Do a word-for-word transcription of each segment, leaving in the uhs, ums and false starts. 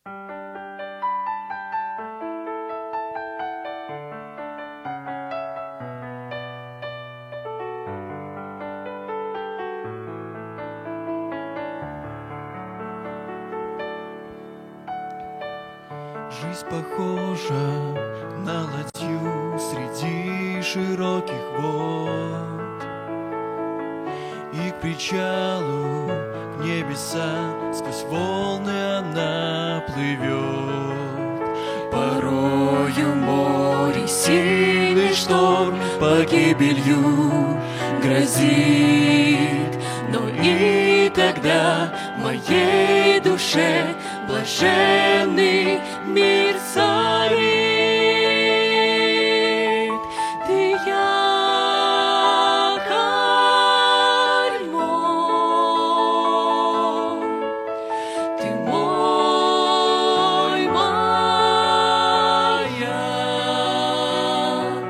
Жизнь похожа на ладью среди широких вод, и к причалу, к небесам сквозь волны она плывет. Порою море сильный шторм погибелью грозит, но и тогда моей душе блаженный мир царит. Ты якорь мой, ты мой маяк.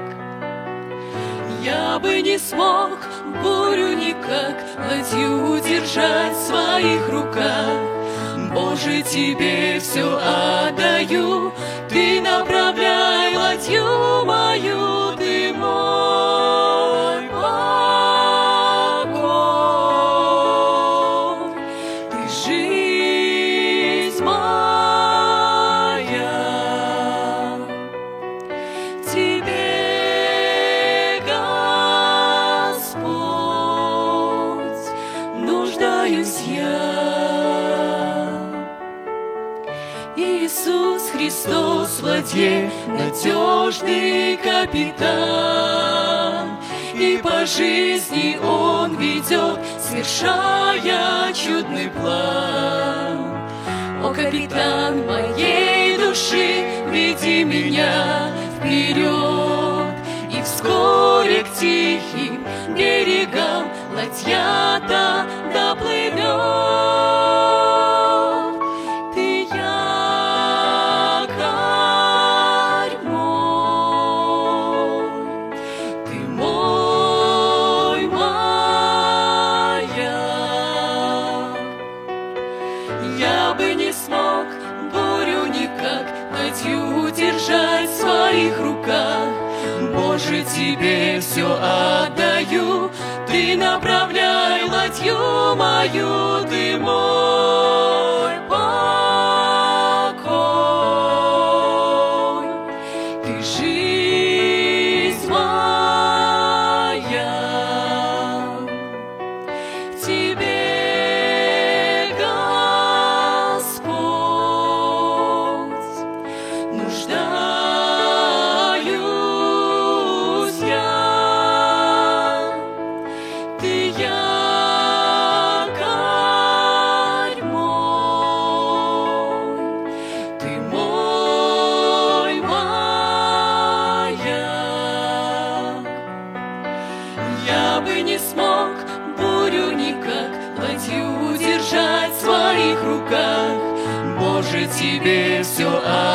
Я бы не смог бурю никак ладью удержать в своих руках. Боже, Тебе все отдаю, Ты направляй ладью мою, Ты мой покой, Ты жизнь моя, Тебе, Господь, нуждаюсь я. Иисус Христос в ладье, надежный капитан, и по жизни Он ведет, свершая чудный план. О, капитан моей души, веди меня вперед, и вскоре к тихим берегам ладья-то доплывет. Я бы не смог бурю никак ладью удержать в своих руках. Боже, Тебе все отдаю, Ты направляй ладью мою, Ты мой покой, Ты жизнь моя, Тебе нуждаюсь я. Ты якорь мой, Ты мой маяк. Я бы не смог бурю никак ладью удержать в своих руках. Боже, Тебе все отдаю.